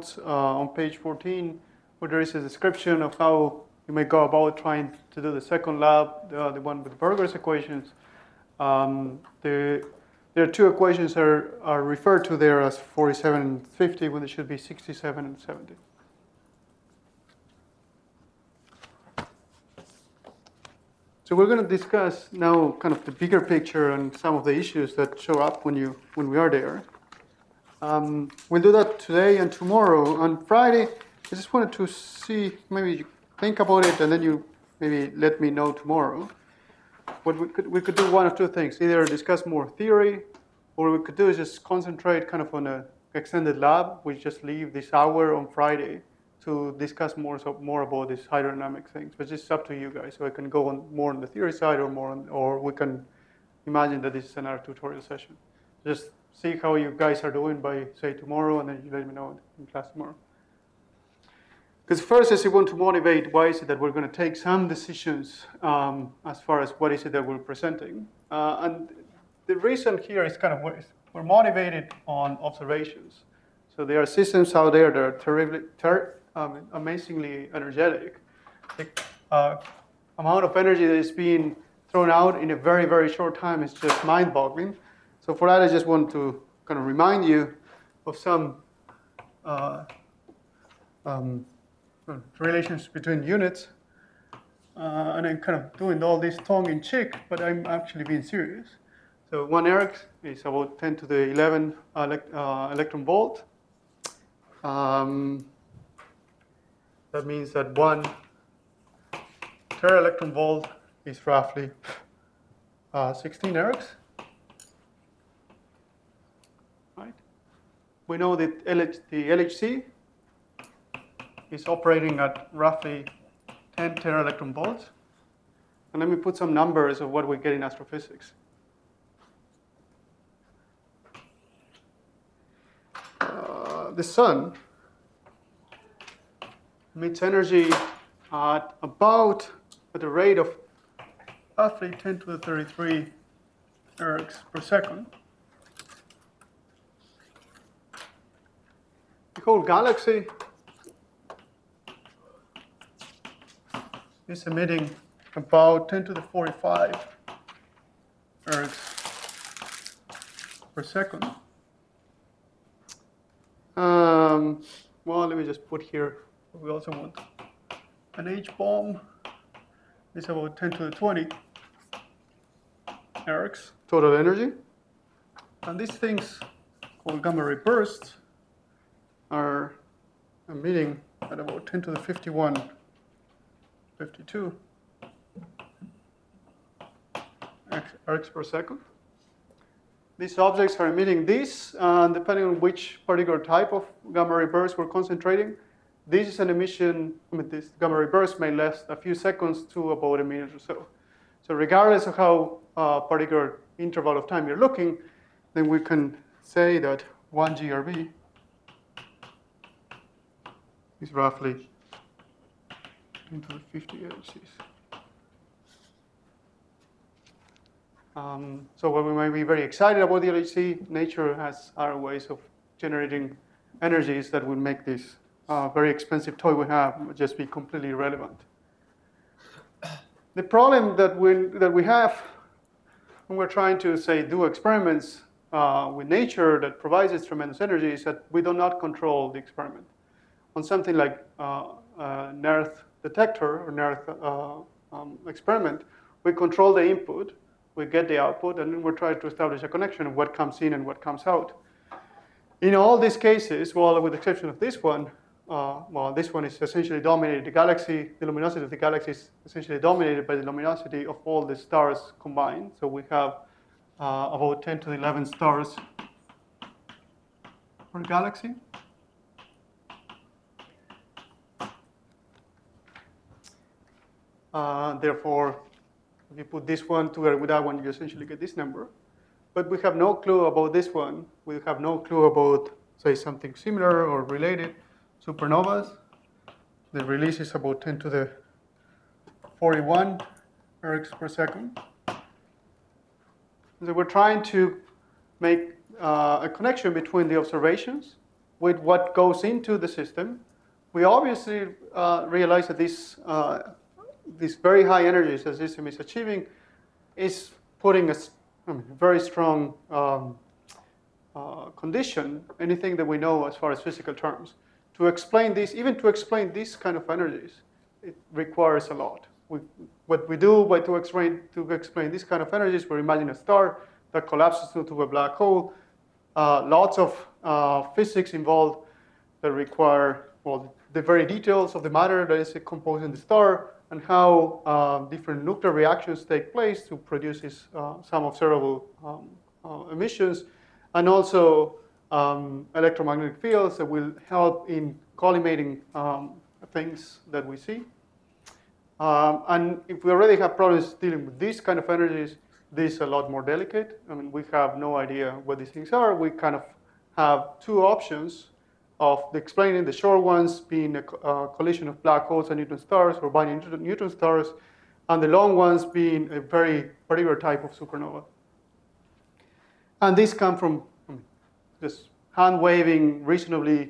notes on page 14, where there is a description of how you may go about trying to do the second lab, the one with Berger's equations. There are two equations that are referred to there as 47 and 50, when it should be 67 and 70. So we're going to discuss now kind of the bigger picture and some of the issues that show up when we are there. We'll do that today and tomorrow. On Friday, I just wanted to see, maybe you think about it and then you maybe let me know tomorrow. What we could do one of two things: either discuss more theory, or what we could do is just concentrate kind of on an extended lab. We just leave this hour on Friday to discuss more about these hydrodynamic things. But it's up to you guys. So I can go on more on the theory side, or we can imagine that this is another tutorial session. Just see how you guys are doing by, say, tomorrow, and then you let me know in class tomorrow. Because first, as you want to motivate, why is it that we're going to take some decisions as far as what is it that we're presenting? And the reason here is kind of we're motivated on observations. So there are systems out there that are amazingly energetic. The amount of energy that is being thrown out in a very, very short time is just mind-boggling. So for that, I just want to kind of remind you of some relations between units. And I'm kind of doing all this tongue-in-cheek, but I'm actually being serious. So 1 erg is about 10 to the 11 electron volt. That means that 1 tera-electron volt is roughly 16 ergs. Right? We know that the LHC is operating at roughly 10 tera-electron volts. And let me put some numbers of what we get in astrophysics. The sun emits energy at the rate of roughly 10 to the 33 ergs per second. The whole galaxy is emitting about 10 to the 45 ergs per second. Well, let me just put here, we also want an H-bomb is about 10 to the 20 ergs total energy. And these things called gamma ray bursts are emitting at about 10 to the 51, 52 ergs per second. These objects are emitting this, and depending on which particular type of gamma ray burst we're concentrating, this is an emission. This gamma ray burst may last a few seconds to about a minute or so. So regardless of how particular interval of time you're looking, then we can say that 1 GRB is roughly into the 50 LHCs. So while we might be very excited about the LHC, nature has other ways of generating energies that would make this very expensive toy we have just be completely irrelevant. The problem that we have when we're trying to, say, do experiments with nature that provides us tremendous energy is that we do not control the experiment. On something like an Earth detector or an Earth experiment, we control the input, we get the output, and then we're trying to establish a connection of what comes in and what comes out. In all these cases, well, with the exception of this one, this one is essentially dominated. The galaxy, the luminosity of the galaxy is essentially dominated by the luminosity of all the stars combined. So we have about 10 to the 11 stars per galaxy. Therefore, if you put this one together with that one, you essentially get this number. But we have no clue about this one. We have no clue about, say, something similar or related. Supernovas. The release is about 10 to the 41 ergs per second. So we're trying to make a connection between the observations with what goes into the system, we obviously realize that these very high energies the system is achieving is putting a very strong condition, anything that we know as far as physical terms. To explain this, even to explain these kind of energies, it requires a lot. What we do to explain these kind of energies, we imagine a star that collapses into a black hole. Lots of physics involved that require, well, the very details of the matter that is composing the star and how different nuclear reactions take place to produce some observable emissions, and also electromagnetic fields that will help in collimating things that we see. And if we already have problems dealing with these kind of energies, this is a lot more delicate. I mean, we have no idea what these things are. We kind of have two options of explaining the short ones being a collision of black holes and neutron stars or binary neutron stars, and the long ones being a very particular type of supernova. And these come from just hand-waving, reasonably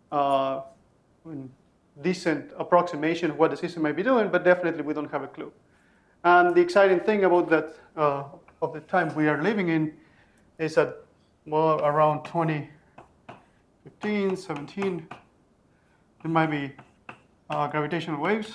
decent approximation of what the system might be doing, but definitely we don't have a clue. And the exciting thing about that, of the time we are living in, is that, well, around 2015, 17, there might be gravitational waves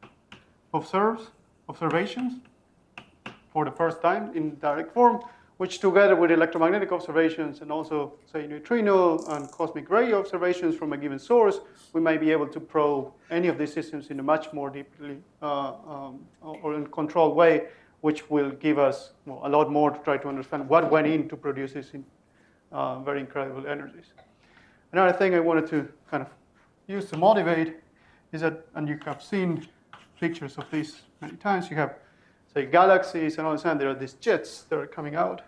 observations for the first time in direct form, which together with electromagnetic observations and also, say, neutrino and cosmic ray observations from a given source, we might be able to probe any of these systems in a much more deeply or in controlled way, which will give us a lot more to try to understand what went into producing very incredible energies. Another thing I wanted to kind of use to motivate is that, and you have seen pictures of these many times, you have, say, galaxies, and all of a sudden there are these jets that are coming out,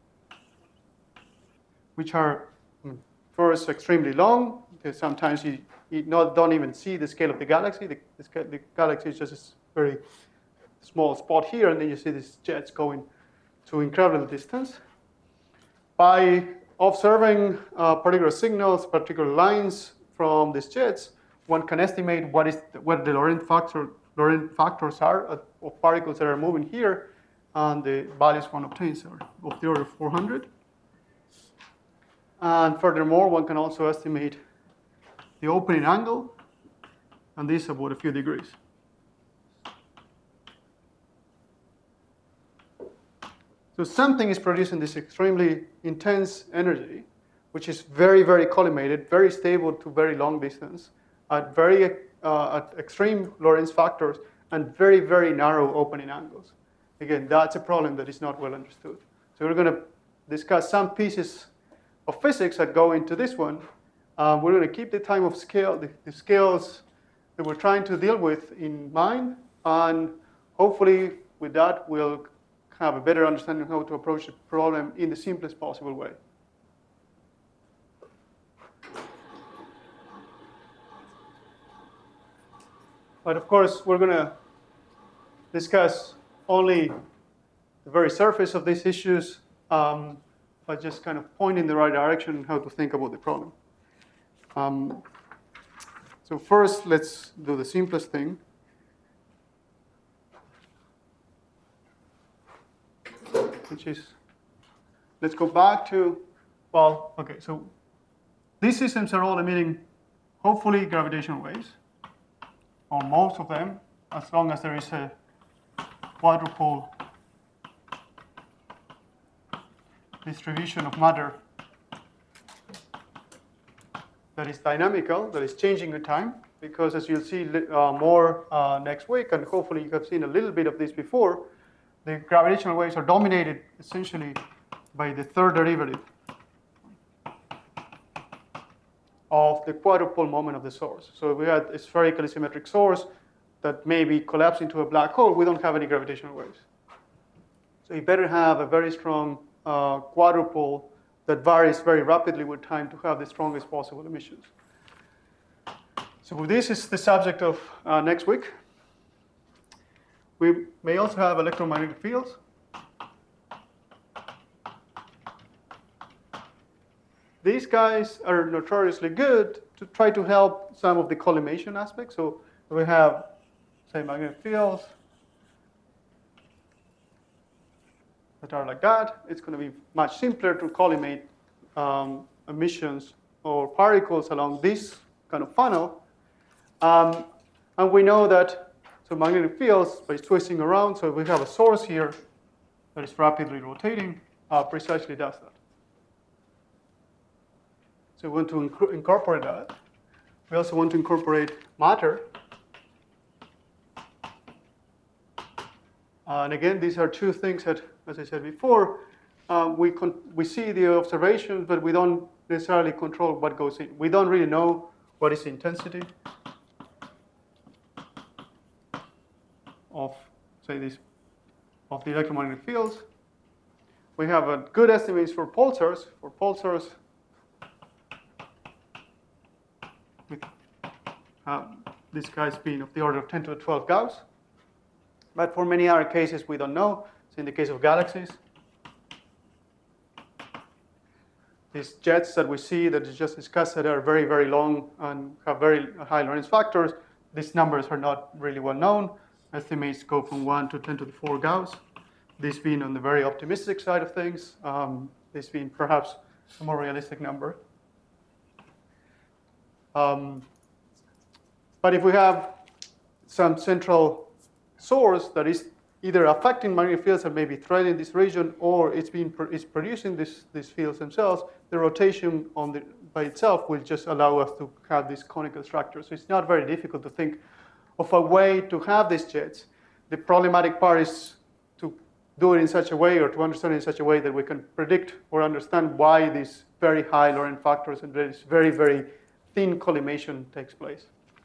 which are first extremely long. Sometimes you don't even see the scale of the galaxy. The galaxy is just a very small spot here, and then you see these jets going to incredible distance. By observing particular signals, particular lines from these jets, one can estimate what the Lorentz factors are of particles that are moving here, and the values one obtains are of the order of 400. And furthermore, one can also estimate the opening angle, and this is about a few degrees. So something is producing this extremely intense energy, which is very, very collimated, very stable to very long distance, at extreme Lorentz factors, and very, very narrow opening angles. Again, that's a problem that is not well understood. So we're going to discuss some pieces of physics that go into this one. We're going to keep the time of scale, the scales that we're trying to deal with in mind, and hopefully with that we'll have a better understanding of how to approach the problem in the simplest possible way. But of course, we're going to discuss only the very surface of these issues, but just kind of point in the right direction on how to think about the problem. So first, let's do the simplest thing. Which is, let's go back to, well, okay, so these systems are all emitting, hopefully, gravitational waves, or most of them, as long as there is a quadrupole distribution of matter that is dynamical, that is changing with time, because as you'll see more next week, and hopefully you have seen a little bit of this before, the gravitational waves are dominated essentially by the third derivative of the quadrupole moment of the source. So if we had a spherically symmetric source that maybe collapsed into a black hole, we don't have any gravitational waves. So you better have a very strong quadrupole that varies very rapidly with time to have the strongest possible emissions. So this is the subject of next week. We may also have electromagnetic fields. these guys are notoriously good to try to help some of the collimation aspects. So we have, say, magnetic fields that are like that. It's going to be much simpler to collimate emissions or particles along this kind of funnel. And we know that, so magnetic fields, by twisting around, so we have a source here that is rapidly rotating, precisely does that. So we want to incorporate that. We also want to incorporate matter. And again, these are two things that, as I said before, we see the observations, but we don't necessarily control what goes in. We don't really know what is the intensity of, say, of the electromagnetic fields. We have good estimates for pulsars. For pulsars, with these guys being of the order of 10 to the 12 Gauss. But for many other cases, we don't know. So in the case of galaxies, these jets that we see that is just discussed that are very, very long and have very high Lorentz factors, these numbers are not really well known. Estimates go from 1 to 10 to the 4 Gauss. This being on the very optimistic side of things, this being perhaps a more realistic number. But if we have some central source that is either affecting magnetic fields that may be threading this region, or it's producing these fields themselves, the rotation by itself will just allow us to have this conical structure. So it's not very difficult to think of a way to have these jets. The problematic part is to do it in such a way, or to understand it in such a way that we can predict or understand why these very high Lorentz factors and this very, very thin collimation takes place.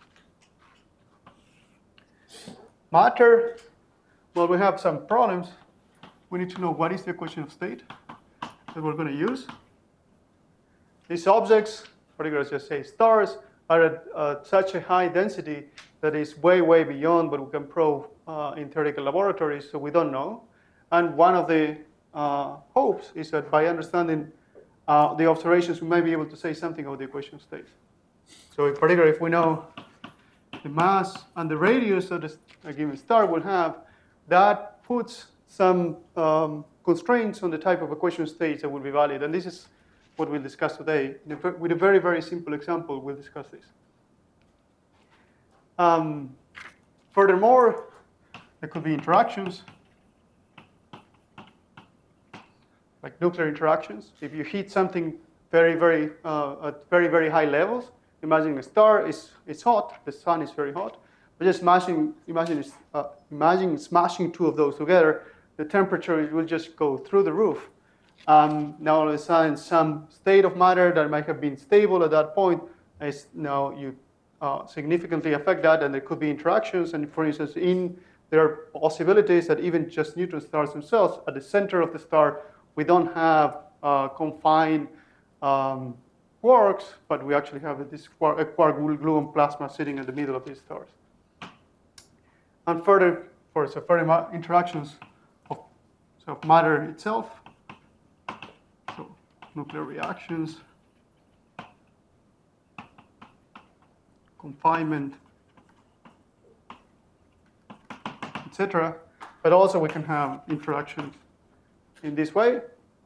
Matter, well, we have some problems. We need to know what is the equation of state that we're going to use. These objects, particularly just say stars, are at such a high density that is way, way beyond what we can probe in theoretical laboratories, so we don't know. And one of the hopes is that by understanding the observations, we might be able to say something about the equation of state. So in particular, if we know the mass and the radius that a given star will have, that puts some constraints on the type of equation of states that will be valid. And this is what we'll discuss today. With a very, very simple example, we'll discuss this. Furthermore, there could be interactions, like nuclear interactions. If you heat something very, very, at very, very high levels, imagine a star is hot, the sun is very hot, but just imagine smashing two of those together, the temperature will just go through the roof. Now all of a sudden, some state of matter that might have been stable at that point is now you significantly affect that, and there could be interactions. And for instance, there are possibilities that even just neutron stars themselves, at the center of the star, we don't have confined quarks, but we actually have this quark-gluon plasma sitting in the middle of these stars. And further interactions of matter itself, so nuclear reactions, confinement, etc. But also we can have interactions in this way.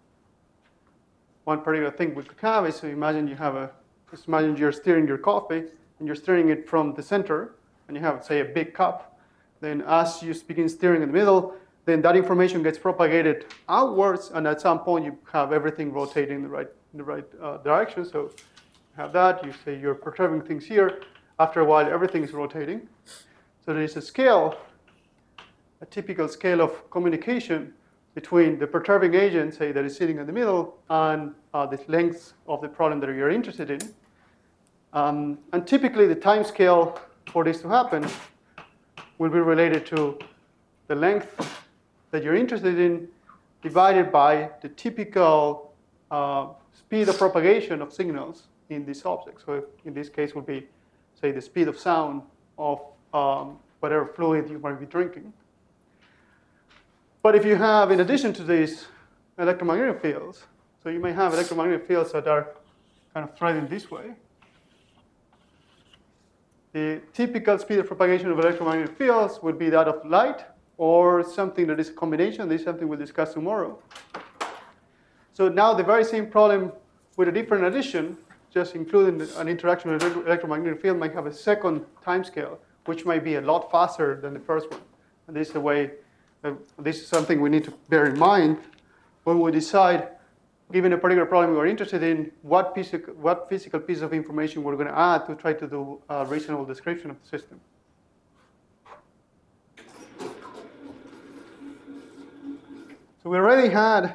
One particular thing we could have is, so imagine you're stirring your coffee, and you're stirring it from the center, and you have, say, a big cup. Then as you begin stirring in the middle, then that information gets propagated outwards, and at some point you have everything rotating in the right direction. So you have that, you say you're perturbing things here. After a while, everything is rotating. So there is a scale, a typical scale of communication between the perturbing agent, say, that is sitting in the middle, and the length of the problem that you're interested in. And typically, the time scale for this to happen will be related to the length that you're interested in divided by the typical speed of propagation of signals in this object. So in this case would be, say, the speed of sound of whatever fluid you might be drinking. But if you have, in addition to these electromagnetic fields, so you may have electromagnetic fields that are kind of threading this way. The typical speed of propagation of electromagnetic fields would be that of light, or something that is a combination. This is something we'll discuss tomorrow. So now the very same problem with a different addition, just including an interaction with an electromagnetic field, might have a second timescale, which might be a lot faster than the first one. And this is the way, this is something we need to bear in mind when we decide, given a particular problem we're interested in, what physical piece of information we're going to add to try to do a reasonable description of the system. So we already had,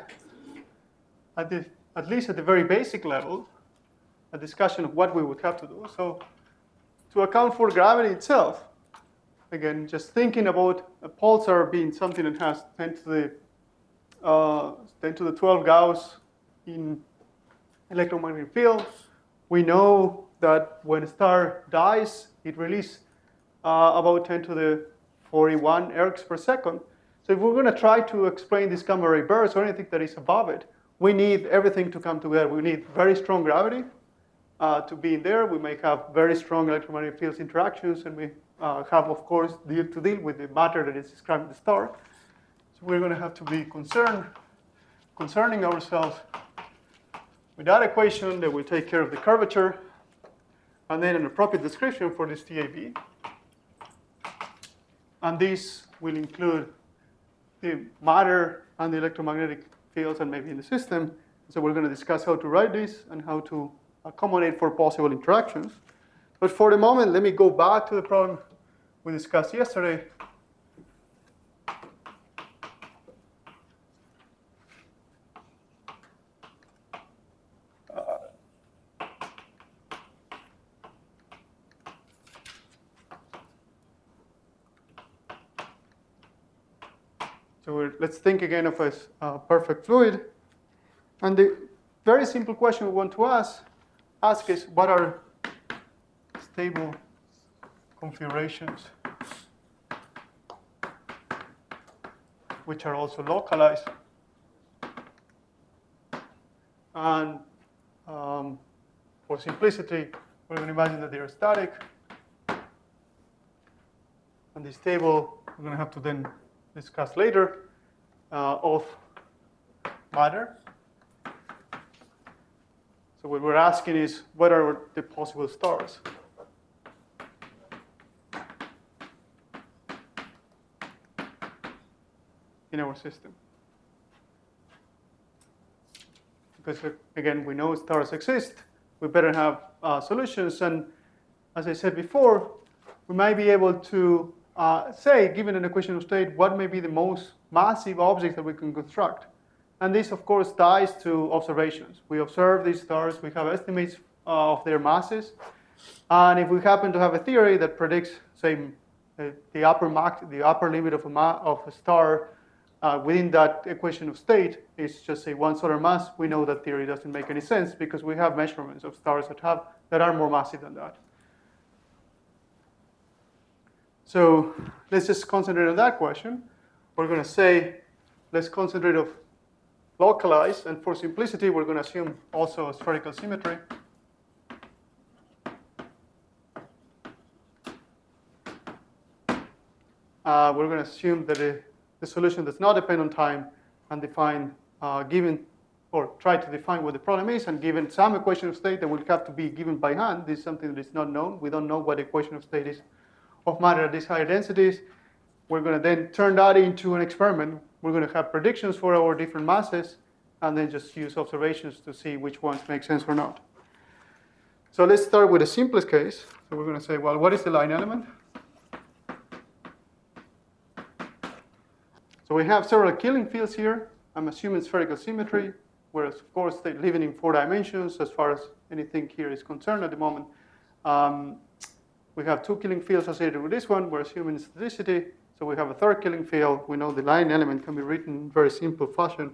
at least at the very basic level, a discussion of what we would have to do. So to account for gravity itself, again, just thinking about a pulsar being something that has 10 to the 12 Gauss in electromagnetic field, we know that when a star dies, it releases about 10 to the 41 ergs per second. So if we're going to try to explain this gamma ray burst or anything that is above it, we need everything to come together. We need very strong gravity to be in there. We may have very strong electromagnetic fields interactions, and we have, of course, to deal with the matter that is describing the star. So we're going to have to be concerning ourselves with that equation that will take care of the curvature, and then an appropriate description for this TAB. And this will include the matter and the electromagnetic fields and maybe in the system. So we're going to discuss how to write this and how to accommodate for possible interactions. But for the moment, let me go back to the problem we discussed yesterday. So let's think again of a perfect fluid. And the very simple question we want to ask is, what are stable configurations which are also localized? And for simplicity, we're going to imagine that they are static. And this table, we're going to have to then discuss later, of matter. So what we're asking is, what are the possible stars? In our system. Because again, we know stars exist. We better have solutions. And as I said before, we might be able to say, given an equation of state, what may be the most massive objects that we can construct. And this, of course, ties to observations. We observe these stars. We have estimates of their masses. And if we happen to have a theory that predicts, say, the upper limit of a star within that equation of state is just, say, 1 solar mass, we know that theory doesn't make any sense because we have measurements of stars that are more massive than that. So let's just concentrate on that question. We're going to say, let's concentrate on localized, and for simplicity, we're going to assume also a spherical symmetry. We're going to assume that the solution does not depend on time, and define, or try to define what the problem is, and given some equation of state that will have to be given by hand. This is something that is not known. We don't know what the equation of state is of matter at these higher densities. We're going to then turn that into an experiment. We're going to have predictions for our different masses, and then just use observations to see which ones make sense or not. So let's start with the simplest case. So we're going to say, well, what is the line element? So we have several Killing fields here. I'm assuming spherical symmetry, whereas, of course, they're living in 4 dimensions as far as anything here is concerned at the moment. We have 2 Killing fields associated with this one. We're assuming staticity. So we have a 3rd Killing field. We know the line element can be written in very simple fashion.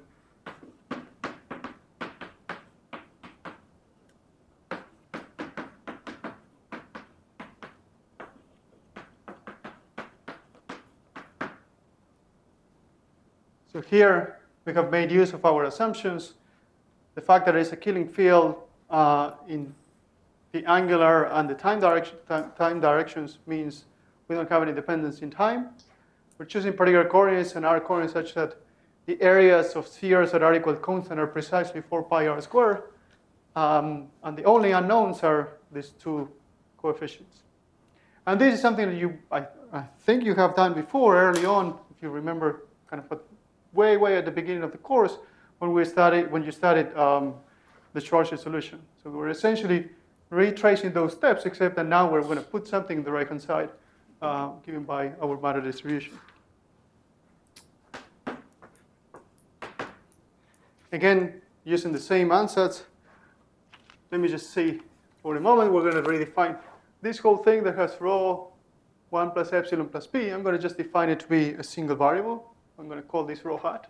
So here we have made use of our assumptions. The fact that there is a Killing field in the angular and the time directions means we don't have any dependence in time. We're choosing particular coordinates and r coordinates such that the areas of spheres that are equal constant are precisely 4 pi r squared. And the only unknowns are these two coefficients. And this is something that I think you have done before early on, if you remember, kind of way at the beginning of the course when you studied the Schwarzschild solution. So we're essentially retracing those steps, except that now we're going to put something in the right-hand side given by our matter distribution. Again, using the same ansatz, let me just see for a moment, we're going to redefine this whole thing that has rho 1 plus epsilon plus p. I'm going to just define it to be a single variable. I'm going to call this rho hat.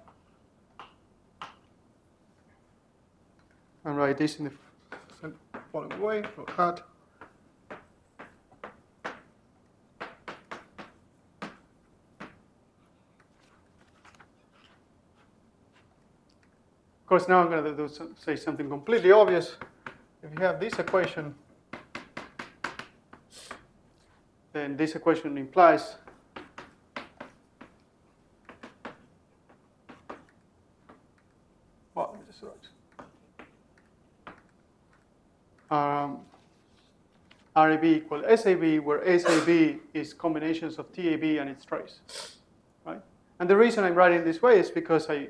And write this in the following way, rho hat. Of course, now I'm going to say something completely obvious. If you have this equation, then this equation implies well, this is right. RAB equal SAB, where SAB is combinations of TAB and its trace, right? And the reason I'm writing this way is because I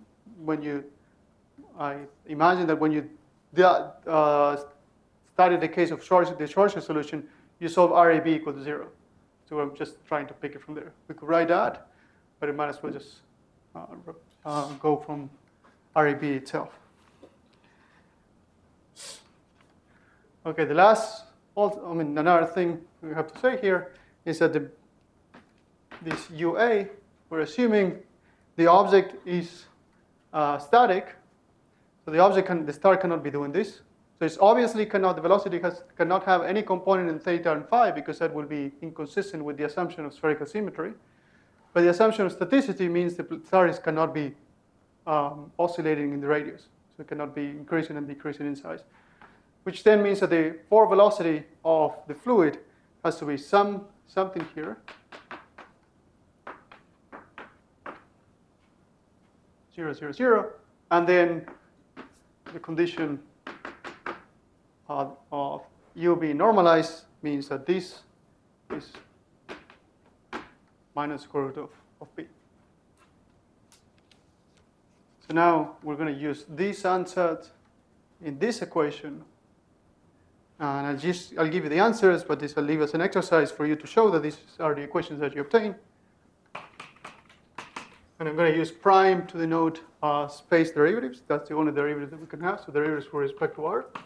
imagine that when you study the case of the Schwarzschild solution, you solve RAB equal to 0. So I'm just trying to pick it from there. We could write that, but it might as well just go from RAB itself. Okay, the last, another thing we have to say here is that this UA, we're assuming the object is static. So the star cannot be doing this. So it's obviously the velocity cannot have any component in theta and phi because that will be inconsistent with the assumption of spherical symmetry. But the assumption of staticity means the stars cannot be oscillating in the radius. So it cannot be increasing and decreasing in size. Which then means that the forward velocity of the fluid has to be something here. 0, 0, 0. And then the condition of U being normalized means that this is minus square root of p. So now we're going to use this ansatz in this equation. And I'll give you the answers, but this will leave as an exercise for you to show that these are the equations that you obtain. And I'm going to use prime to denote space derivatives. That's the only derivative that we can have, so derivatives with respect to r.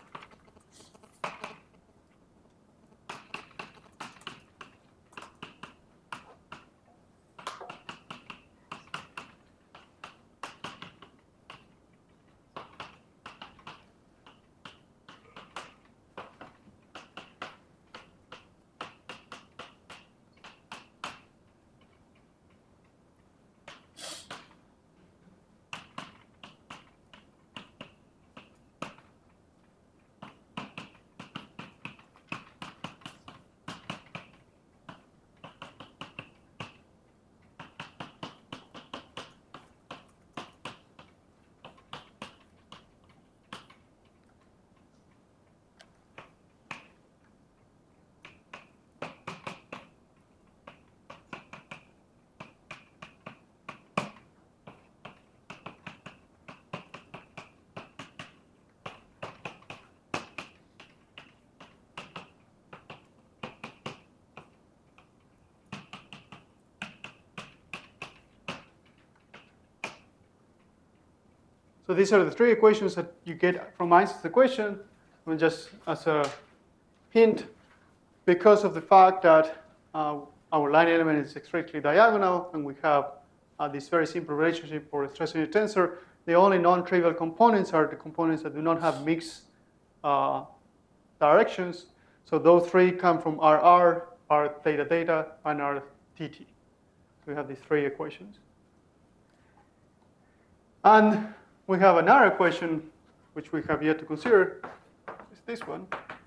So these are the three equations that you get from Einstein's equation. And just as a hint, because of the fact that our line element is strictly diagonal and we have this very simple relationship for a stress unit tensor, the only non-trivial components are the components that do not have mixed directions. So those three come from RR, R theta theta, and R TT. So we have these three equations. And we have another equation, which we have yet to consider, this one.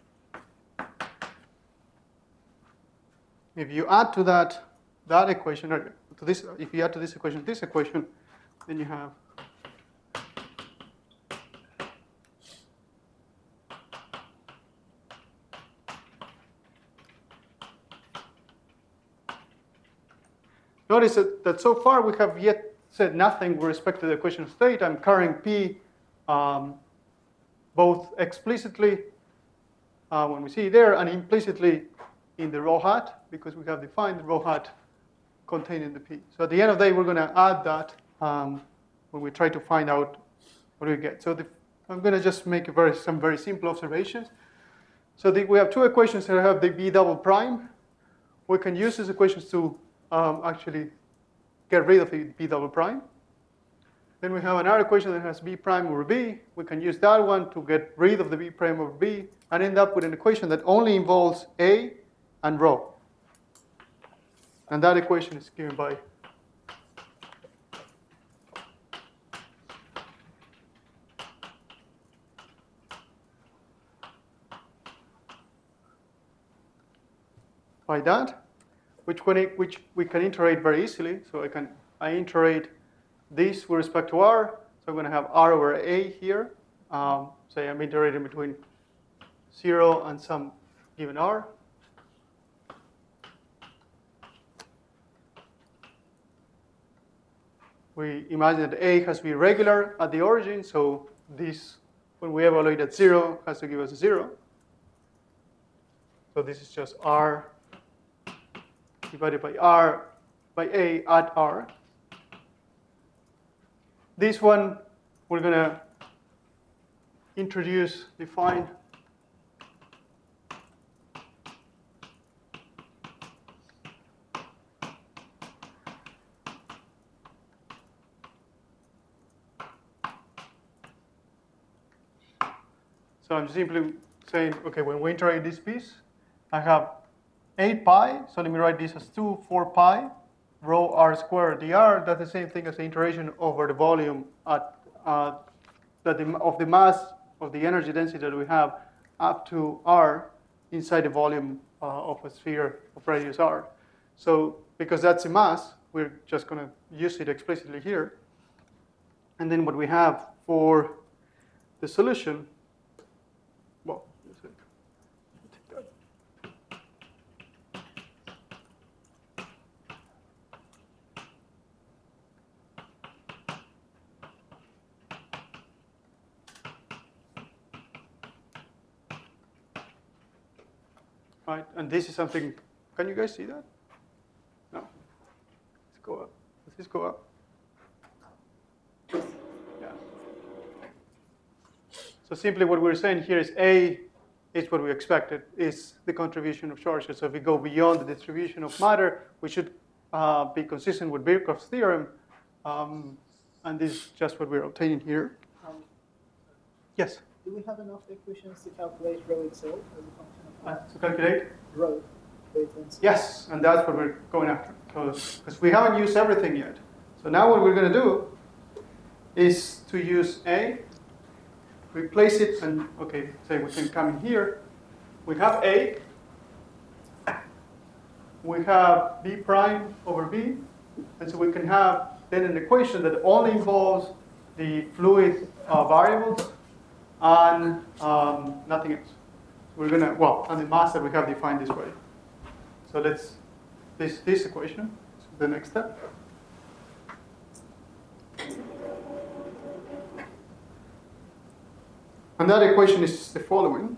If you add to that equation, or to this, if you add to this equation, then you have notice that so far we have yet said nothing with respect to the equation of state. I'm carrying P both explicitly when we see it there and implicitly in the rho hat, because we have defined the rho hat contained in the P. So at the end of the day, we're going to add that when we try to find out what we get. So I'm going to just make some very simple observations. So we have two equations that have the B double prime. We can use these equations to actually get rid of the B double prime. Then we have another equation that has B prime over B. We can use that one to get rid of the B prime over B and end up with an equation that only involves A and rho. And that equation is given by that, which we can iterate very easily. So I iterate this with respect to R. So I'm going to have R over A here. Say I'm iterating between 0 and some given R. We imagine that A has to be regular at the origin. So this, when we evaluate at 0, has to give us a 0. So this is just R divided by R by A at R. This one, we're going to define So I'm simply saying, okay, when we iterate this piece, I have 8 pi. So let me write this as 4 pi rho r squared dr. That's the same thing as the iteration over the volume of the mass of the energy density that we have up to r inside the volume of a sphere of radius r. So because that's a mass, we're just going to use it explicitly here. And then what we have for the solution, well, right, and this is something, can you guys see that? No? Let's go up. Does this go up? Yeah. So simply what we're saying here is A is what we expected, is the contribution of charges. So if we go beyond the distribution of matter, we should be consistent with Birkhoff's theorem. And this is just what we're obtaining here. Yes? Do we have enough equations to calculate rho itself as a function of mass? To calculate? Rho. Yes, and that's what we're going after. Because we haven't used everything yet. So now what we're going to do is to use A, replace it, and okay, say we can come in here. We have A, we have B prime over B, and so we can have then an equation that only involves the fluid variables and nothing else. We're gonna, well, and the mass that we have defined this way. So let's, this equation, so the next step. And that equation is the following.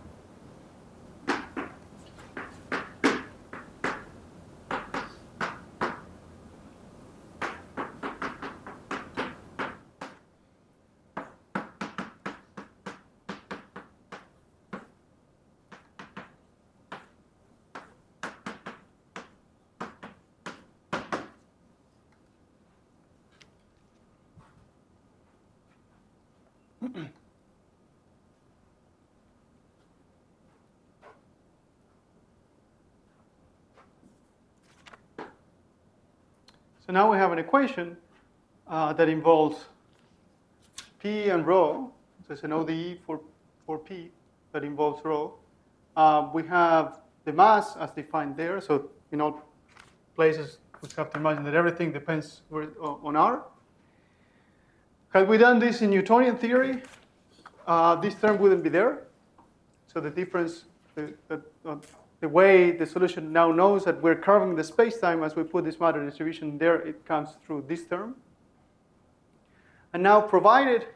So now we have an equation that involves P and rho. So it's an ODE for P that involves rho. We have the mass as defined there. So in all places, we have to imagine that everything depends on R. Had we done this in Newtonian theory, this term wouldn't be there. So the difference, the way the solution now knows that we're curving the space-time as we put this matter distribution there, it comes through this term. And now provided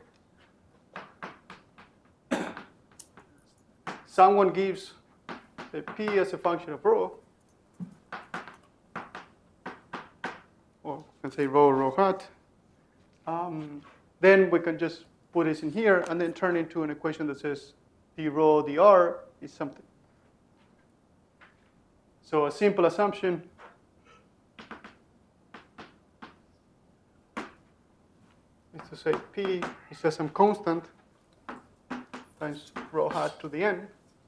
someone gives a P as a function of rho, or you can say rho hat, then we can just put this in here and then turn into an equation that says d rho dr is something. So a simple assumption is to say P is just some constant times rho hat to the n.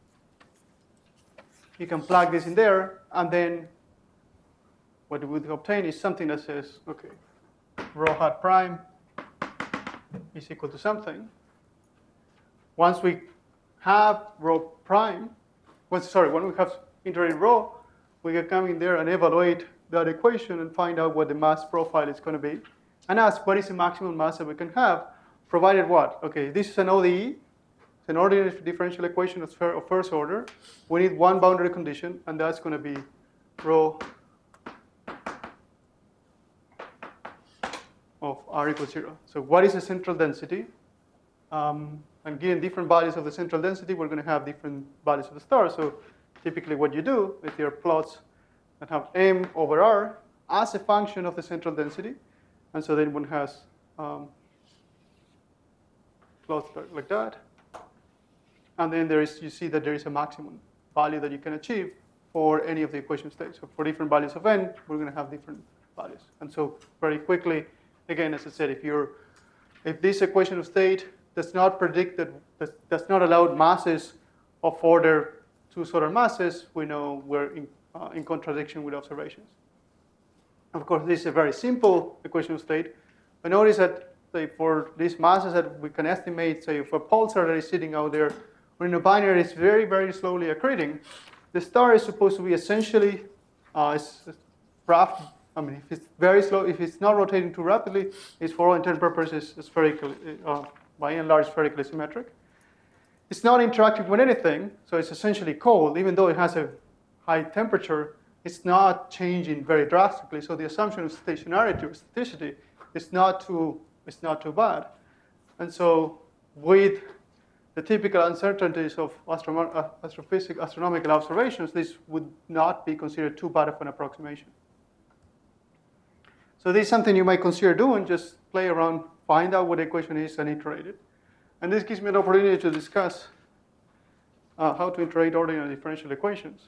You can plug this in there, and then what we would obtain is something that says, okay, rho hat prime is equal to something. Once we have rho prime, when we have integrated rho, we can come in there and evaluate that equation and find out what the mass profile is going to be, and ask what is the maximum mass that we can have, provided what? Okay, this is an ODE. It's an ordinary differential equation of first order. We need one boundary condition, and that's going to be rho of R equals 0. So what is the central density? And given different values of the central density, we're going to have different values of the star. So typically what you do is your plots that have m over r as a function of the central density. And so then one has plots like that. And then you see that there is a maximum value that you can achieve for any of the equation states. So for different values of n, we're going to have different values. And so very quickly, again, as I said, if this equation of state does not predict does not allow masses of order 2 solar masses, we know we're in contradiction with observations. Of course, this is a very simple equation of state. But notice that, say, for these masses that we can estimate, say, if a pulsar that is sitting out there, or in a binary is very, very slowly accreting, the star is supposed to be essentially rough. I mean, if it's very slow, if it's not rotating too rapidly, it's for all intents and purposes spherical, by and large spherically symmetric. It's not interacting with anything, so it's essentially cold. Even though it has a high temperature, it's not changing very drastically. So the assumption of stationarity or staticity is not too bad. And so with the typical uncertainties of astronomical observations, this would not be considered too bad of an approximation. So this is something you might consider doing, just play around, find out what the equation is, and iterate it. And this gives me an opportunity to discuss how to iterate ordinary differential equations.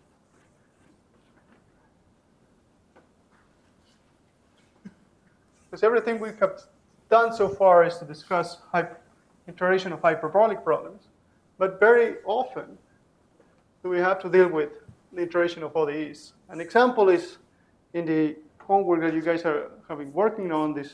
Because everything we have done so far is to discuss iteration of hyperbolic problems. But very often, we have to deal with the iteration of ODEs. An example is in the homework that you guys have been working on, this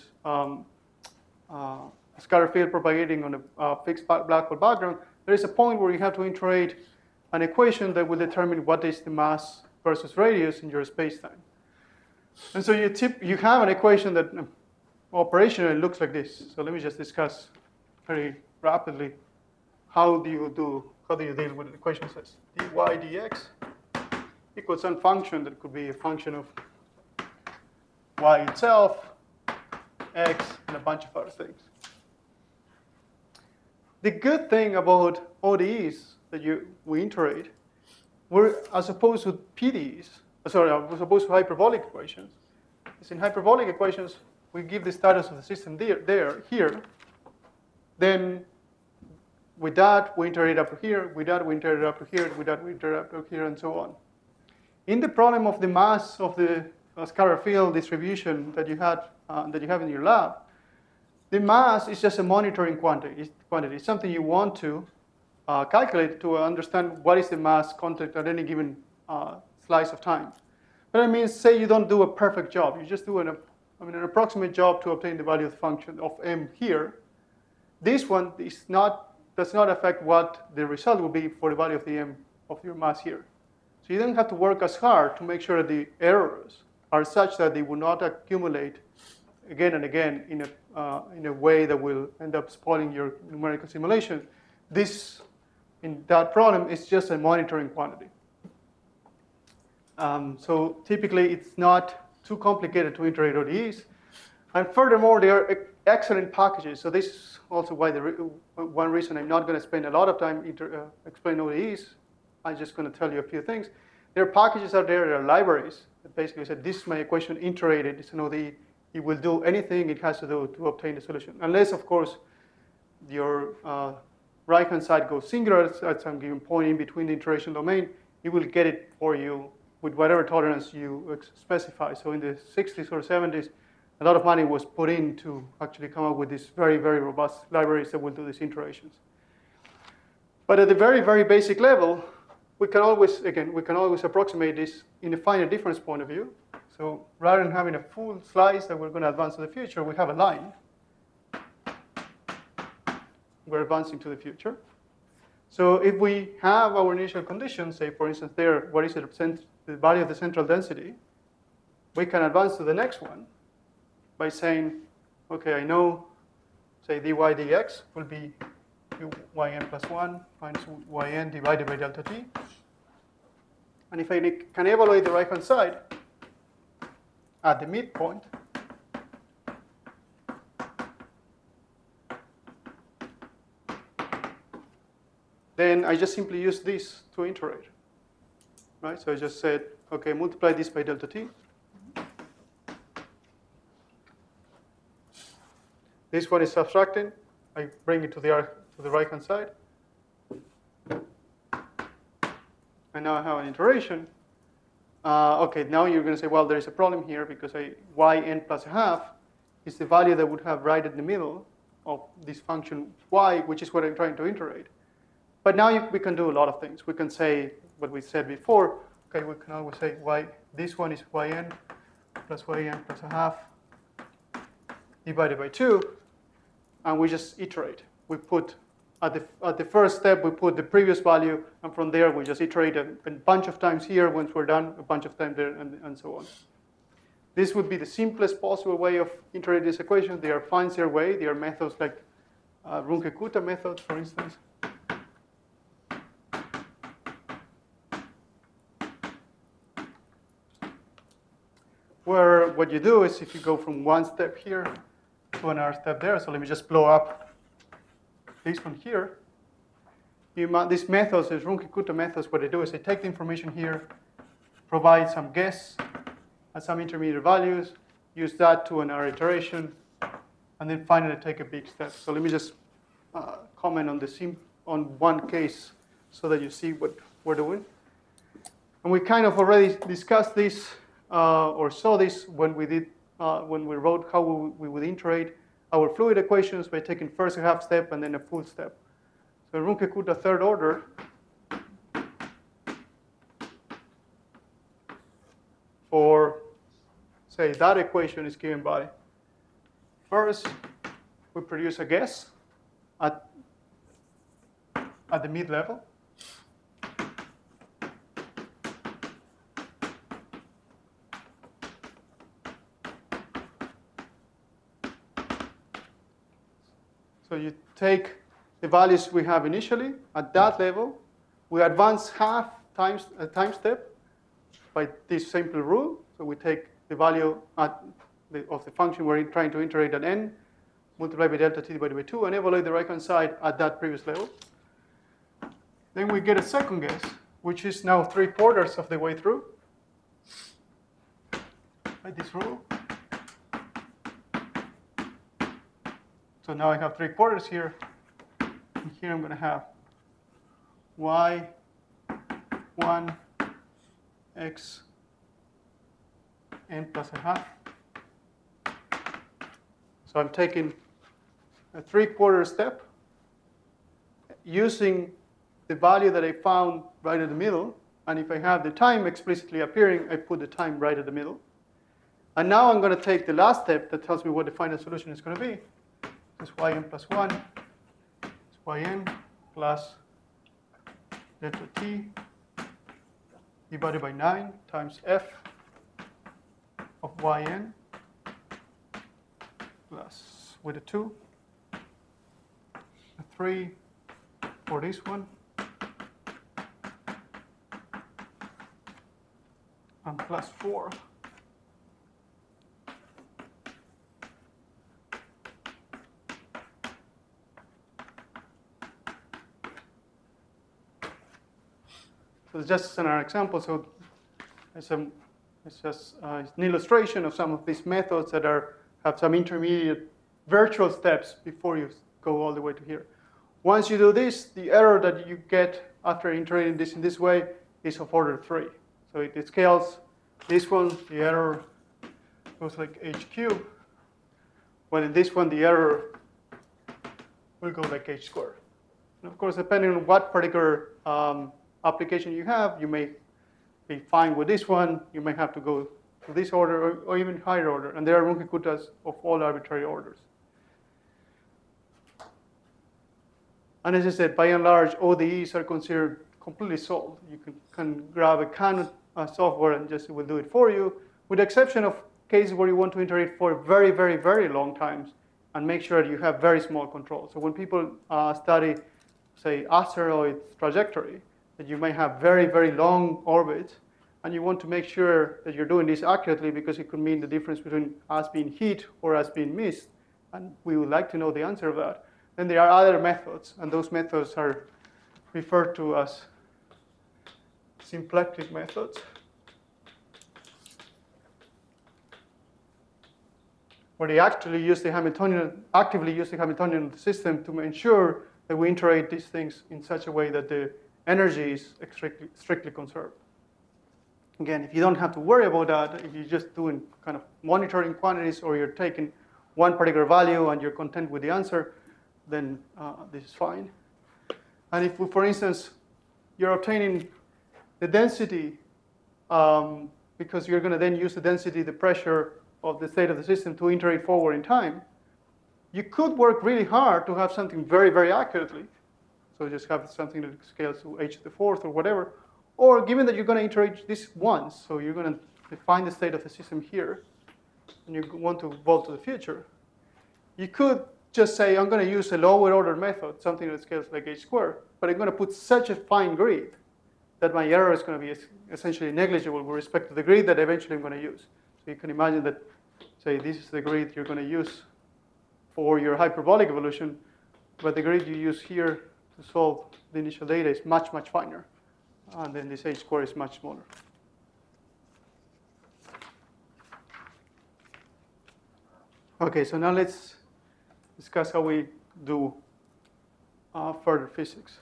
scalar field propagating on a fixed black hole background. There is a point where you have to iterate an equation that will determine what is the mass versus radius in your spacetime. And so you have an equation that operationally looks like this. So let me just discuss very rapidly how do you deal with the equation says dy dx equals some function that could be a function of y itself, x, and a bunch of other things. The good thing about ODEs that we iterate, as opposed to PDEs, as opposed to hyperbolic equations, is in hyperbolic equations, we give the status of the system here. Then with that, we iterate up to here. With that, we iterate up to here. With that, we iterate up to here, and so on. In the problem of the mass of the scalar field distribution that you have in your lab, the mass is just a monitoring quantity. It's something you want to calculate to understand what is the mass content at any given slice of time. But it means, say you don't do a perfect job. You just do an approximate job to obtain the value of the function of m here. This one is not does not affect what the result will be for the value of the m of your mass here. So you don't have to work as hard to make sure that the errors are such that they will not accumulate again and again in a way that will end up spoiling your numerical simulation. This, in that problem, is just a monitoring quantity. So typically, it's not too complicated to integrate ODEs. And furthermore, they are excellent packages. So this is also why one reason I'm not going to spend a lot of time explaining ODEs. I'm just going to tell you a few things. There are packages out there, there are libraries that basically say, this is my equation integrated, it's an ODE. It will do anything it has to do to obtain the solution. Unless, of course, your right-hand side goes singular at some given point in between the iteration domain, it will get it for you with whatever tolerance you specify. So in the 60s or 70s, a lot of money was put in to actually come up with these very, very robust libraries that will do these iterations. But at the very, very basic level, we can always approximate this in a finite difference point of view. So rather than having a full slice that we're going to advance to the future, we have a line. We're advancing to the future. So if we have our initial conditions, say, for instance, there, what is the value of the central density, we can advance to the next one by saying, OK, I know, say, dy dx will be yn plus 1 minus yn divided by delta t. And if I can evaluate the right-hand side at the midpoint, then I just simply use this to iterate. Right? So I just said, OK, multiply this by delta t. This one is subtracting. I bring it to the right-hand side. And now I have an iteration. OK, now you're going to say, well, there is a problem here because yn plus a half is the value that would have right in the middle of this function y, which is what I'm trying to iterate. But now we can do a lot of things. We can say what we said before. OK, we can always say this one is yn plus a half divided by 2. And we just iterate. We put, at the first step, we put the previous value. And from there, we just iterate a bunch of times here. Once we're done, a bunch of times there, and so on. This would be the simplest possible way of iterating this equation. There are fancier ways. There are methods like Runge-Kutta methods, for instance. Where what you do is if you go from one step here to another step there, so let me just blow up this one here. These methods, these Runge-Kutta methods, what they do is they take the information here, provide some guess at some intermediate values, use that to another iteration, and then finally take a big step. So let me just comment on one case so that you see what we're doing. And we kind of already discussed this or saw this when we wrote how we would iterate our fluid equations by taking first a half step and then a full step. So Runge-Kutta third order for, say, that equation is given by, first, we produce a guess at the mid-level. So you take the values we have initially at that level. We advance half times a time step by this simple rule. So we take the value of the function we're trying to iterate at n, multiply by delta t divided by 2, and evaluate the right-hand side at that previous level. Then we get a second guess, which is now 3/4 of the way through by this rule. So now I have 3/4 here. And here I'm going to have y1 x n plus a half. So I'm taking a 3/4 step using the value that I found right in the middle. And if I have the time explicitly appearing, I put the time right in the middle. And now I'm going to take the last step that tells me what the final solution is going to be. This is yn plus 1, it's yn plus delta t divided by 9 times f of yn plus with a 2, a 3 for this one, and plus 4. So it's just an example. So it's just an illustration of some of these methods that have some intermediate virtual steps before you go all the way to here. Once you do this, the error that you get after integrating this in this way is of order 3. So it scales this one, the error goes like h cubed, while in this one, the error will go like h squared. And of course, depending on what particular application you have, you may be fine with this one. You may have to go to this order or even higher order. And there are Runge-Kuttas of all arbitrary orders. And as I said, by and large, ODEs are considered completely solved. You can grab a Canon software and just it will do it for you, with the exception of cases where you want to iterate for very, very, very long times and make sure that you have very small control. So when people study, say, asteroid trajectory, that you may have very, very long orbits, and you want to make sure that you're doing this accurately because it could mean the difference between us being hit or us being missed, and we would like to know the answer of that. Then there are other methods, and those methods are referred to as symplectic methods, where they actively use the Hamiltonian of the system to ensure that we iterate these things in such a way that the energy is strictly conserved. Again, if you don't have to worry about that, if you're just doing kind of monitoring quantities or you're taking one particular value and you're content with the answer, then this is fine. And if, for instance, you're obtaining the density, because you're going to then use the density, the pressure of the state of the system to iterate forward in time, you could work really hard to have something very, very accurately. So just have something that scales to h to the 4th or whatever. Or given that you're going to iterate this once, so you're going to define the state of the system here, and you want to evolve to the future, you could just say, I'm going to use a lower order method, something that scales like h squared, but I'm going to put such a fine grid that my error is going to be essentially negligible with respect to the grid that eventually I'm going to use. So you can imagine that, say, this is the grid you're going to use for your hyperbolic evolution, but the grid you use here to solve the initial data is much, much finer. And then this h squared is much smaller. Okay, so now let's discuss how we do further physics.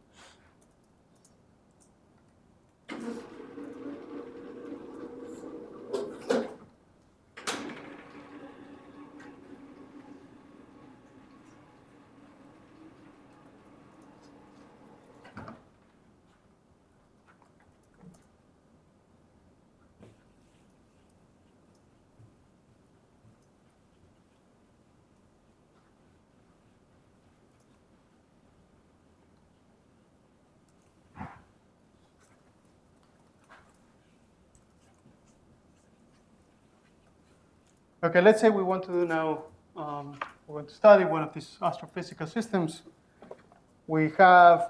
Okay, let's say we want to do now, we want to study one of these astrophysical systems. We have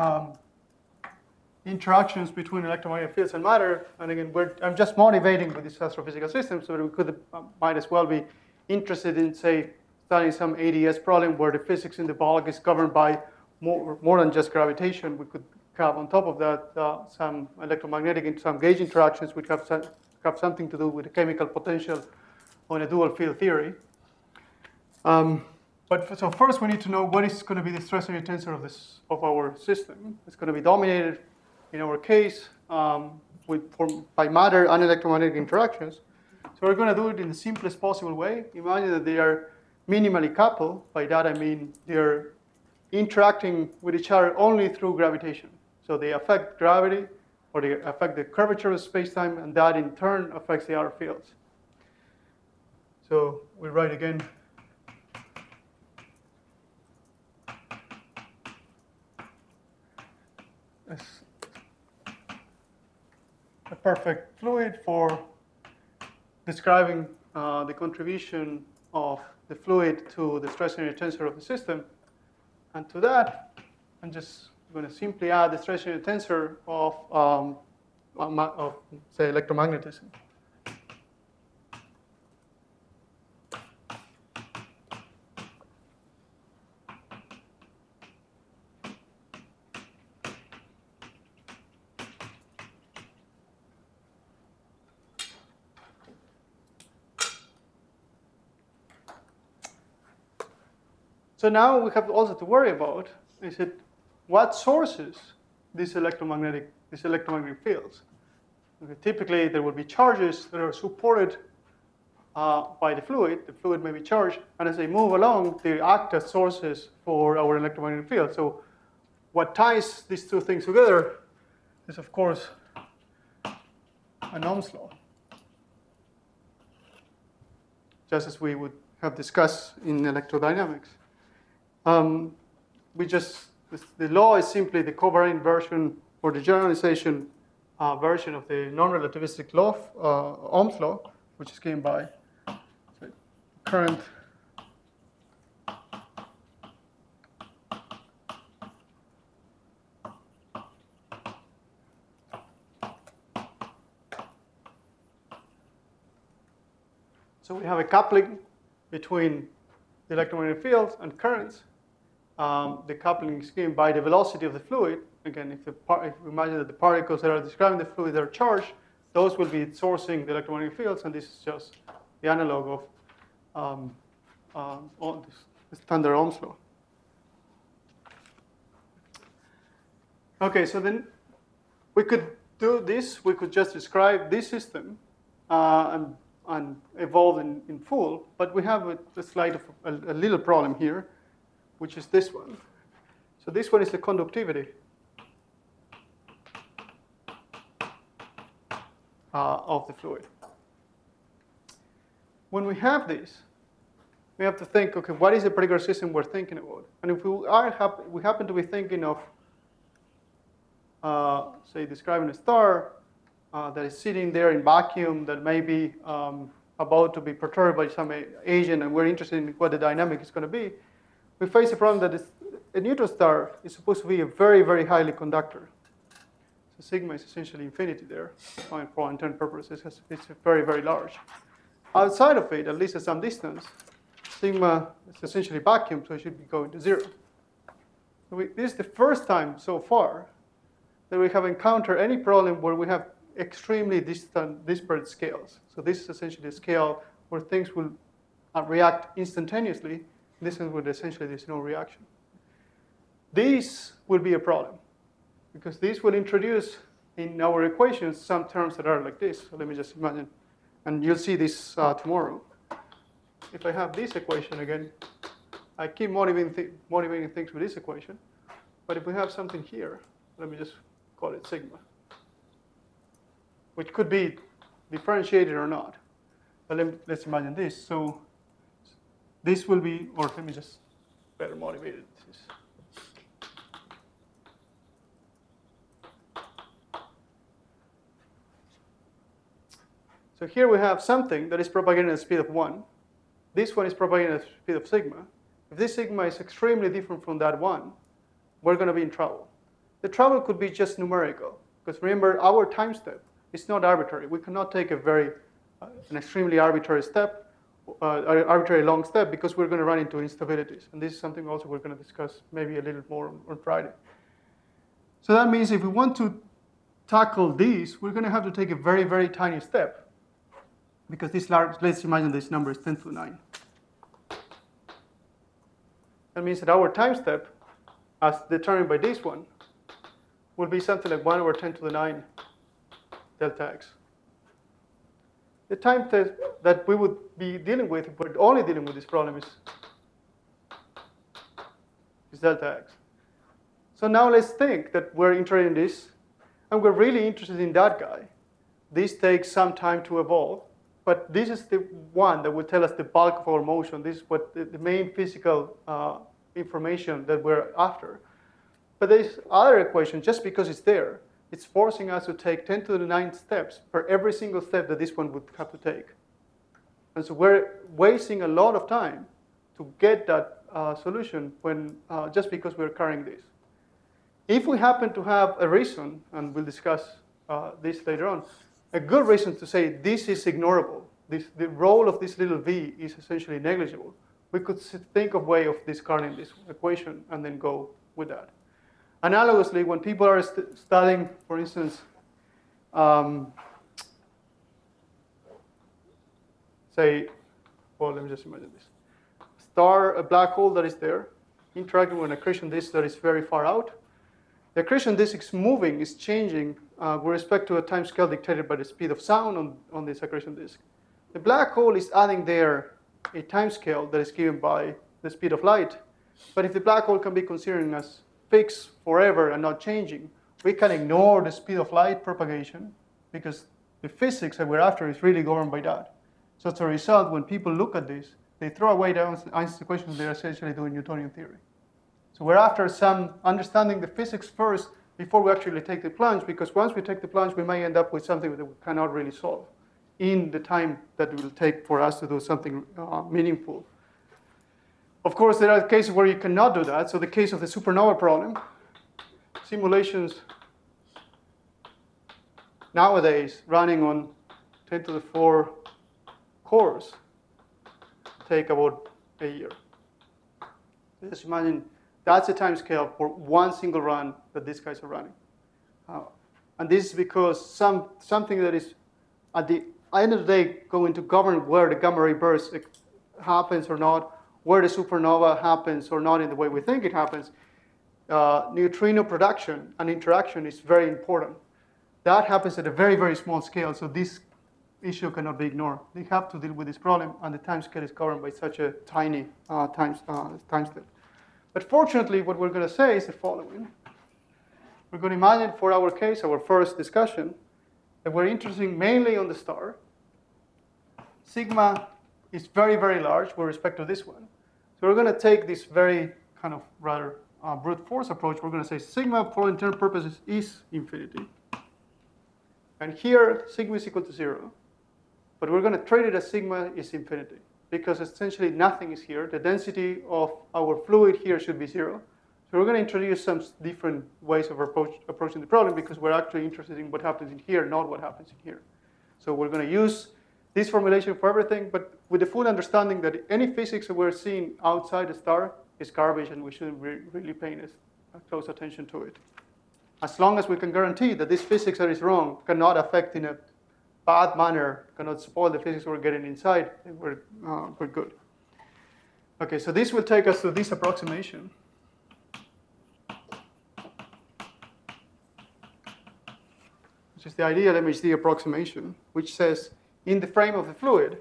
interactions between electromagnetic fields and matter. And again, I'm just motivating with this astrophysical system, so that we could might as well be interested in, say, studying some ADS problem where the physics in the bulk is governed by more than just gravitation. We could have on top of that some electromagnetic and some gauge interactions which have something to do with the chemical potential on a dual field theory. So first we need to know what is going to be the stress area tensor of our system. It's going to be dominated, in our case, by matter and electromagnetic interactions. So we're going to do it in the simplest possible way. Imagine that they are minimally coupled. By that I mean they're interacting with each other only through gravitation. So they affect gravity, or they affect the curvature of space-time, and that in turn affects the outer fields. So we write again is a perfect fluid for describing the contribution of the fluid to the stress energy tensor of the system. And to that, I'm just going to simply add the stress energy tensor of say, electromagnetism. So now we have also to worry about is it what sources these electromagnetic fields. Okay, typically, there will be charges that are supported by the fluid. The fluid may be charged, and as they move along, they act as sources for our electromagnetic field. So what ties these two things together is, of course, an Ohm's law, just as we would have discussed in electrodynamics. The law is simply the covariant version or the generalization version of the non-relativistic law, Ohm's law, which is given by current So we have a coupling between the electromagnetic fields and currents. The coupling is given by the velocity of the fluid. Again, if we imagine that the particles that are describing the fluid are charged, those will be sourcing the electromagnetic fields, and this is just the analog of the standard Ohm's law. Okay, so then we could do this. We could just describe this system and evolve in full, but we have a slight of a little problem here, which is this one. So this one is the conductivity of the fluid. When we have this, we have to think, okay, what is the particular system we're thinking about? And if we happen to be thinking of, say, describing a star that is sitting there in vacuum that may be about to be perturbed by some agent, and we're interested in what the dynamic is going to be, we face a problem that a neutron star is supposed to be a very, very highly conductor. So sigma is essentially infinity there. For all intents and purposes, it's very, very large. Outside of it, at least at some distance, sigma is essentially vacuum, so it should be going to zero. So this is the first time so far that we have encountered any problem where we have extremely disparate scales. So this is essentially a scale where things will react instantaneously. This is where essentially there's no reaction. This will be a problem, because this will introduce in our equations some terms that are like this. So let me just imagine, and you'll see this tomorrow. If I have this equation again, I keep motivating things with this equation. But if we have something here, let me just call it sigma, which could be differentiated or not. But let's imagine this. So this will be, or let me just better motivate it. So here we have something that is propagating at the speed of 1. This one is propagating at the speed of sigma. If this sigma is extremely different from that 1, we're going to be in trouble. The trouble could be just numerical, because remember, our time step is not arbitrary. We cannot take an extremely arbitrary step, arbitrary long step, because we're going to run into instabilities. And this is something also we're going to discuss maybe a little more on Friday. So that means if we want to tackle these, we're going to have to take a very, very tiny step, because this large, let's imagine this number is 10 to the 9. That means that our time step, as determined by this one, will be something like 1 over 10 to the 9 delta x. The time that we would be dealing with, if we're only dealing with this problem, is delta x. So now let's think that we're interested in this, and we're really interested in that guy. This takes some time to evolve, but this is the one that will tell us the bulk of our motion. This is what the main physical information that we're after. But there's other equation, just because it's there, it's forcing us to take 10 to the 9 steps for every single step that this one would have to take. And so we're wasting a lot of time to get that solution when just because we're carrying this. If we happen to have a reason, and we'll discuss this later on, a good reason to say this is ignorable, the role of this little v is essentially negligible, we could think of a way of discarding this equation and then go with that. Analogously, when people are studying, for instance, say, well, let me just imagine this. A black hole that is there, interacting with an accretion disk that is very far out. The accretion disk is moving, is changing with respect to a time scale dictated by the speed of sound on this accretion disk. The black hole is adding there a time scale that is given by the speed of light. But if the black hole can be considered as fixed forever and not changing, we can ignore the speed of light propagation because the physics that we're after is really governed by that. So as a result, when people look at this, they throw away the Einstein's equations, they're essentially doing Newtonian theory. So we're after some understanding the physics first before we actually take the plunge, because once we take the plunge, we may end up with something that we cannot really solve in the time that it will take for us to do something meaningful. Of course, there are cases where you cannot do that. So the case of the supernova problem, simulations nowadays running on 10 to the 4 cores take about a year. Just imagine that's the time scale for one single run that these guys are running. And this is because something that is at the end of the day going to govern where the gamma ray burst happens or not, where the supernova happens or not in the way we think it happens. Neutrino production and interaction is very important. That happens at a very, very small scale, so this issue cannot be ignored. They have to deal with this problem, and the time scale is governed by such a tiny time step. But fortunately, what we're going to say is the following. We're going to imagine for our case, our first discussion, that we're interested mainly on the star. Sigma is very, very large with respect to this one. So we're going to take this very kind of rather brute force approach. We're going to say sigma for internal purposes is infinity. And here, sigma is equal to 0. But we're going to treat it as sigma is infinity, because essentially nothing is here. The density of our fluid here should be 0. So we're going to introduce some different ways of approaching the problem, because we're actually interested in what happens in here, not what happens in here. So we're going to use this formulation for everything, but with the full understanding that any physics that we're seeing outside the star is garbage, and we shouldn't really pay close attention to it. As long as we can guarantee that this physics that is wrong cannot affect in a bad manner, cannot spoil the physics we're getting inside, then we're good. Okay, so this will take us to this approximation. Which is the ideal MHD approximation, which says in the frame of the fluid,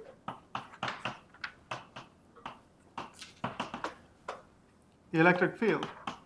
the electric field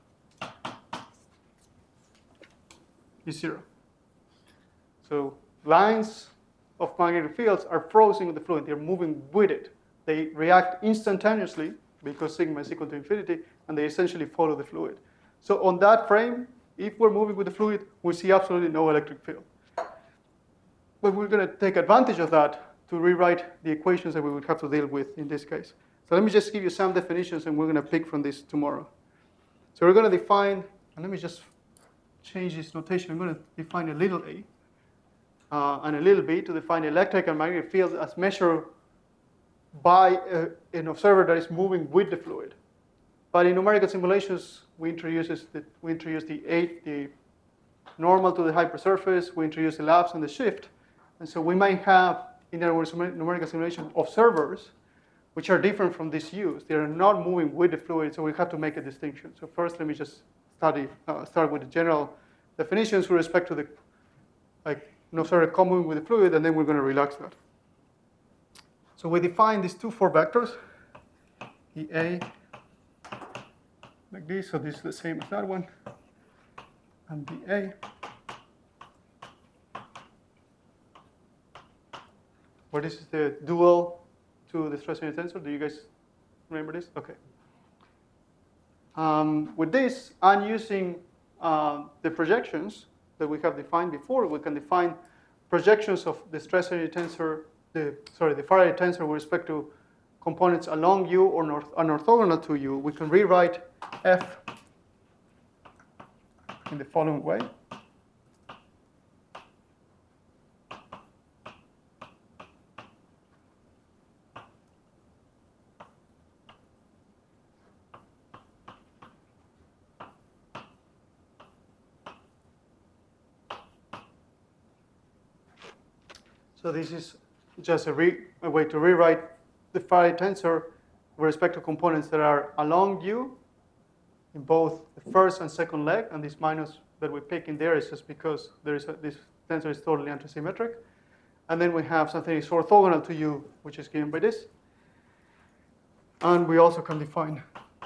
is 0. So lines of magnetic fields are frozen in the fluid. They're moving with it. They react instantaneously because sigma is equal to infinity, and they essentially follow the fluid. So on that frame, if we're moving with the fluid, we see absolutely no electric field. But we're going to take advantage of that to rewrite the equations that we would have to deal with in this case. So let me just give you some definitions, and we're going to pick from this tomorrow. So we're going to define, and let me just change this notation. I'm going to define a little a and a little b to define electric and magnetic fields as measured by an observer that is moving with the fluid. But in numerical simulations, we introduce the normal to the hypersurface, we introduce the lapse and the shift. And so we might have, in our numerical simulation, observers which are different from this use. They are not moving with the fluid, so we have to make a distinction. So first, let me just start with the general definitions with respect to the an observer moving with the fluid, and then we're going to relax that. So we define these 2 4 vectors, the A, like this, so this is the same as that one, and the A. Where this is the dual to the stress energy tensor. Do you guys remember this? Okay. With this, I'm using the projections that we have defined before. We can define projections of the stress energy tensor, the Faraday tensor with respect to components along U or orthogonal to U. We can rewrite F in the following way. So this is just a way to rewrite the Faraday tensor with respect to components that are along U in both the first and second leg, and this minus that we pick in there is just because this tensor is totally antisymmetric. And then we have something that is orthogonal to U, which is given by this. And we also can define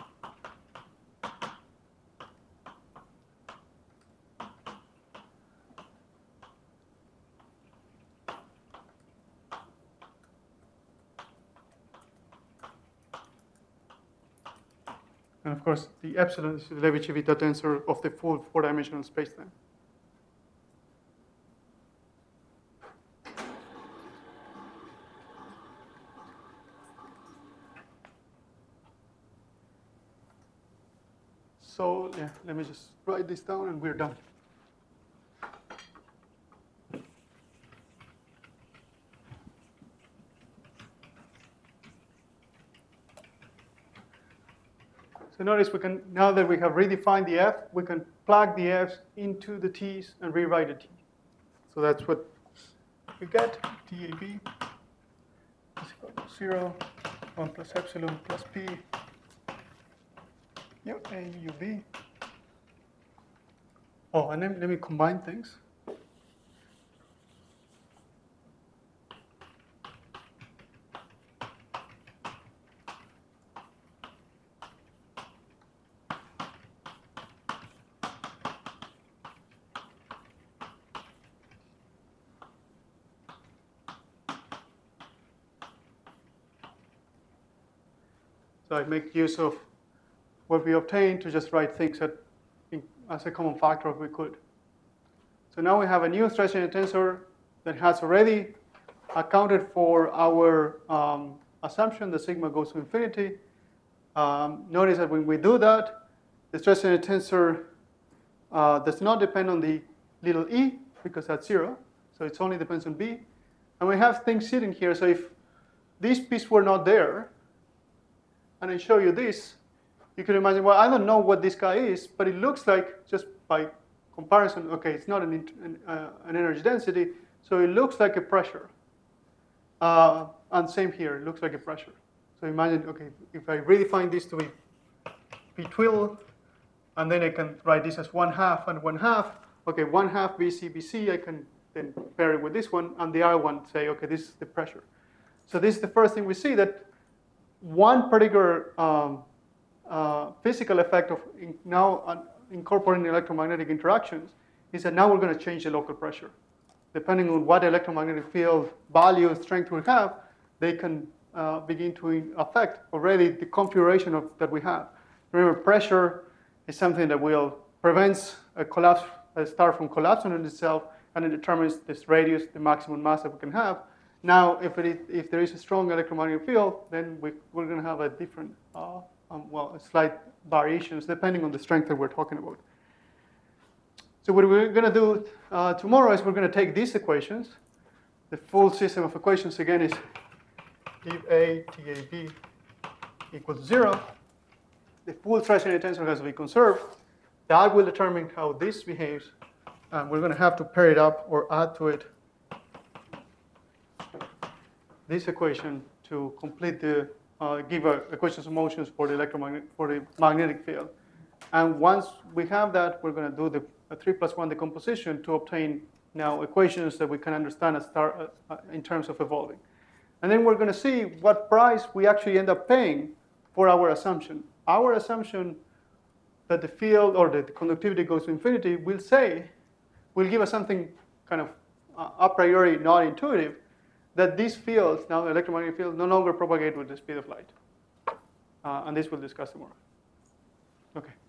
and of course, the epsilon is the Levi-Civita tensor of the full four-dimensional spacetime. So yeah, let me just write this down and we're done. So notice we can, now that we have redefined the F, we can plug the F's into the T's and rewrite the T. So that's what we get. TAB is equal to 0, 1 plus epsilon plus P, UA, UB. Oh, and then let me combine things. So I make use of what we obtained to just write things as a common factor if we could. So now we have a new stress energy tensor that has already accounted for our assumption that sigma goes to infinity. Notice that when we do that, the stress energy tensor does not depend on the little e, because that's 0. So it only depends on b. And we have things sitting here. So if this piece were not there, and I show you this, you can imagine, well, I don't know what this guy is, but it looks like, just by comparison, okay, it's not an energy density, so it looks like a pressure. And same here, it looks like a pressure. So imagine, okay, if I redefine this to be P twill, and then I can write this as 1/2 and 1/2. Okay, 1/2 BC, BC, I can then pair it with this one, and the other one say, okay, this is the pressure. So this is the first thing we see, that one particular physical effect of now incorporating electromagnetic interactions is that now we're going to change the local pressure. Depending on what electromagnetic field value and strength we have, they can begin to affect already the configuration that we have. Remember, pressure is something that will prevent a star from collapsing on itself, and it determines this radius, the maximum mass that we can have. Now, if there is a strong electromagnetic field, then we're going to have a different, slight variations depending on the strength that we're talking about. So what we're going to do tomorrow is we're going to take these equations. The full system of equations, again, is give A, TAB equals 0. The full stress energy tensor has to be conserved. That will determine how this behaves. And we're going to have to pair it up or add to it this equation to complete the give equations of motions for the magnetic field. And once we have that, we're going to do the 3+1 decomposition to obtain now equations that we can understand in terms of evolving. And then we're going to see what price we actually end up paying for our assumption. Our assumption that the field or the conductivity goes to infinity will give us something kind of a priori not intuitive, that these fields, now the electromagnetic fields, no longer propagate with the speed of light. And this we'll discuss tomorrow. Okay.